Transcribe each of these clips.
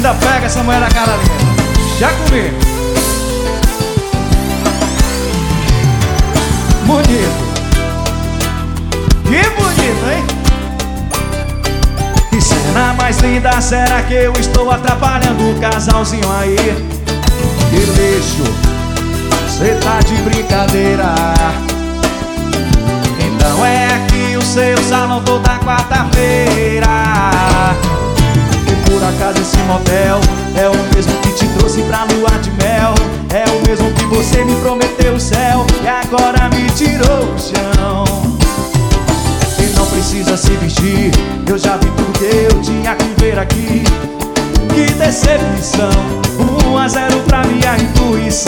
Ainda pega essa mulher na cara linda. Já comi. Bonito. Que bonito, hein? Que cena mais linda. Será que eu estou atrapalhando o casalzinho aí? Que lixo, cê tá de brincadeira. Então é aqui o seu salão toda quarta-feira. E por acaso esse motel é o mesmo que te trouxe pra lua de mel. É o mesmo que você me prometeu o céu e agora me tirou o chão. E não precisa se vestir, eu já vi tudo que eu tinha que ver aqui. Que decepção, 1-0 pra minha intuição.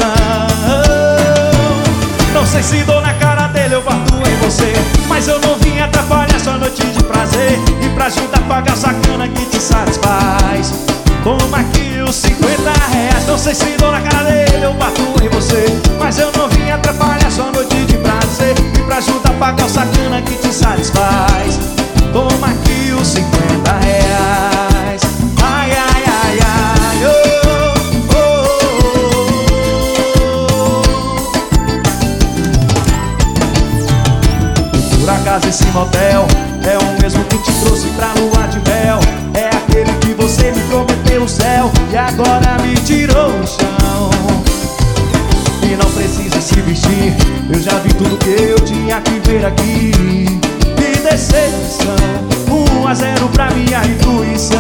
Não sei se dou na cara dele, eu bato em você, mas eu não vim atrapalhar sua noite de prazer. E pra juntar pagar sacana que te satisfaz, toma aqui os 50 reais. Não sei se dou na cara dele, eu bato em você, mas eu não vim atrapalhar sua noite de prazer. E pra juntar pagar o sacana que te satisfaz, toma aqui os 50 reais. Ai, ai, ai, ai, oh, oh, oh. Por acaso esse motel é o mesmo que te trouxe pra lua de mel. É aquele que você me prometeu o céu e agora me tirou o chão. E não precisa se vestir, eu já vi tudo que eu tinha que ver aqui. Que decepção, 1-0 pra minha intuição.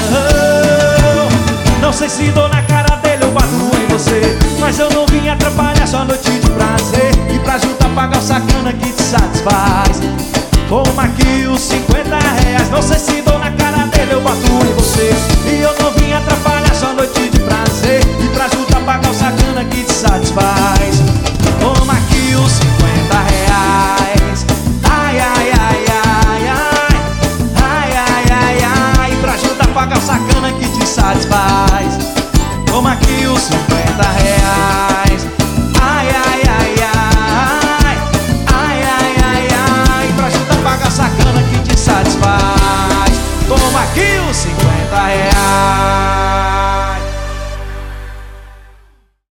Não sei se dou na cara dele, eu bato em você, mas eu não vim atrapalhar sua noite de prazer. E pra juntar pagar o sacana que te satisfaz, toma aqui os 50 reais. Não sei se